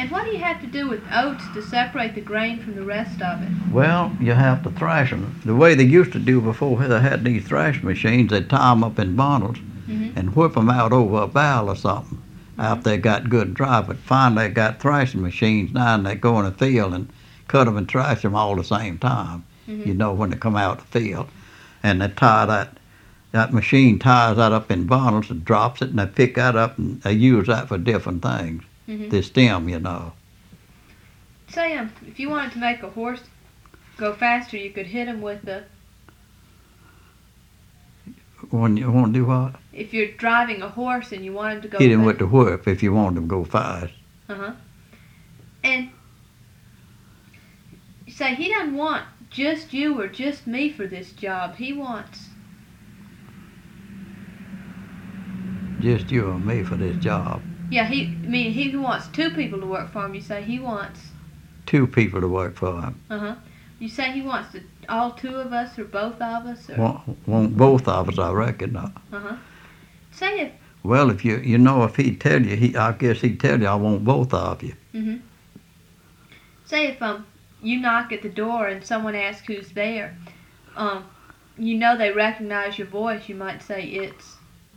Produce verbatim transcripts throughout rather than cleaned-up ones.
And what do you have to do with oats to separate the grain from the rest of it? Well, you have to thrash them. The way they used to do before they had these thrash machines, they'd tie them up in bundles Mm-hmm. and whip them out over a barrel or something Mm-hmm. after they got good and dry. But finally they got thrashing machines now, and they go in the field and cut them and thrash them all at the same time, Mm-hmm. you know, when they come out the field. And they tie that, that machine ties that up in bundles and drops it, and they pick that up and they use that for different things. Mm-hmm. The stem, you know. Say, um, if you wanted to make a horse go faster, you could hit him with the. When you want to do what? If you're driving a horse and you want him to go. Hit him fast. with the whip if you want him to go fast. Uh huh. And say he doesn't want just you or just me for this job. He wants. Just you and me for this job. Yeah, he. I mean, he wants two people to work for him. You say he wants. Two people to work for him. Uh huh. You say he wants to, all two of us or both of us or. Want, want both of us, I reckon. Uh huh. Say if. Well, if you you know if he'd tell you, he I guess he'd tell you I want both of you. Mhm. Say if um you knock at the door and someone asks who's there, um, you know they recognize your voice. You might say it's.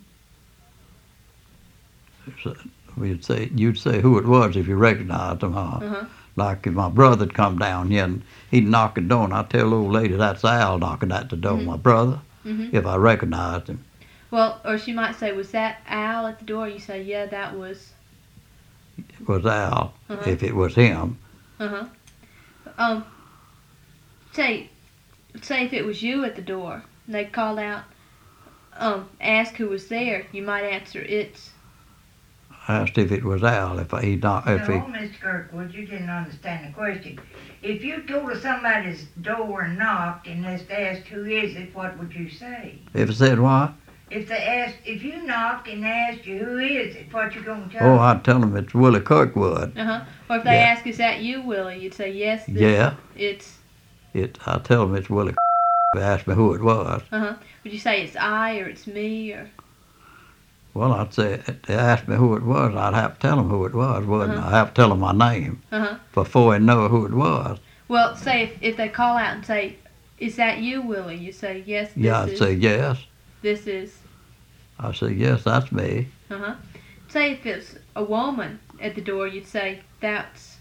So we'd say you'd say who it was if you recognized him, huh? Uh huh. Like if my brother'd come down here and he'd knock the door, and I'd tell the old lady that's Al knocking at the door, Mhm. my brother, Mhm. if I recognized him. Well, or she might say, "Was that Al at the door?" You say, "Yeah, that was." It was Al. Uh-huh. If it was him, Uh huh. Um. Say, say if it was you at the door, and they called out, um, ask who was there. You might answer, "It's." I asked if it was Al. If he not, if he. No, Mister Kirkwood, you didn't understand the question. If you go to somebody's door and knocked and just asked who is it, what would you say? If it said what? If they asked, if you knocked and asked you who is it, what you gonna tell Oh, them? I'd tell him it's Willie Kirkwood. Uh huh. Or if they Yeah. ask, "Is that you, Willie?" You'd say, "Yes." This, Yeah. It's. It. I tell him it's Willie. They asked me who it was. Uh huh. Would you say it's I or it's me or? Well, I'd say if they asked me who it was, I'd have to tell them who it was, wouldn't Uh-huh. I? I'd have to tell them my name Uh huh. before I know who it was. Well, say if, if they call out and say, "Is that you, Willie?" You say, "Yes." This Yeah, I'd is. say yes. This is. I say yes, that's me. Uh huh. Say if it's a woman at the door, you'd say, "That's."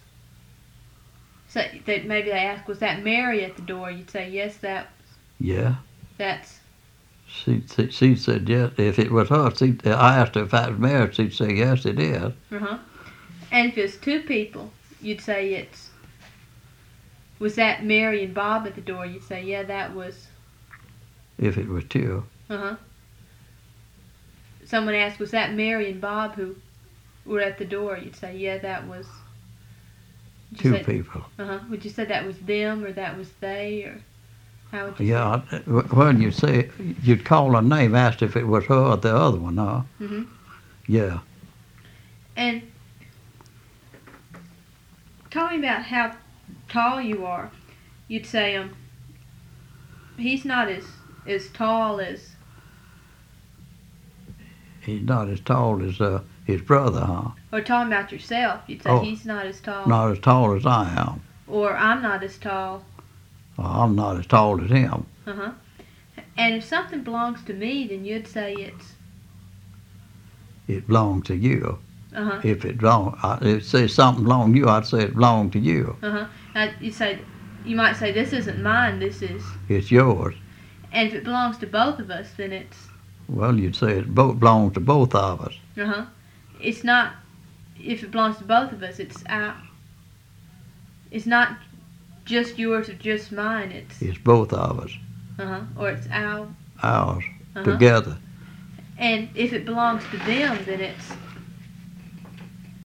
Say that maybe they ask, "Was that Mary at the door?" You'd say, "Yes, that. Yeah. That's." She, she, she said yes. If it was her, she, I asked her if that was married. She'd say yes, it is. Uh huh. And if it's two people, you'd say it's. Was that Mary and Bob at the door? You'd say, "Yeah, that was." If it was two. Uh huh. Someone asked, "Was that Mary and Bob who were at the door?" You'd say, "Yeah, that was." Would you Two say, people. Uh huh. Would you say that was them or that was they or how would you Yeah. I- Well, you say you'd call her name, asked if it was her or the other one, huh? say? Mhm. Yeah. And talking about how tall you are, you'd say, um, he's not as as tall as. He's not as tall as uh, his brother, huh? Or talking about yourself, you'd say Oh. he's not as tall. Not as tall as I am. Or I'm not as tall. Well, I'm not as tall as him. Uh huh. And if something belongs to me, then you'd say it's. It belongs to you. Uh huh. If it belong, I, if it says something belongs to you, I'd say it belonged to you. Uh huh. Now you say, you might say this isn't mine. This is. It's yours. And if it belongs to both of us, then it's. Well, you'd say it both belongs to both of us. Uh huh. It's not. If it belongs to both of us, it's our. It's not just yours or just mine. It's. It's both of us, Uh huh. Or it's our. ours, Uh huh. together. And if it belongs to them, then it's.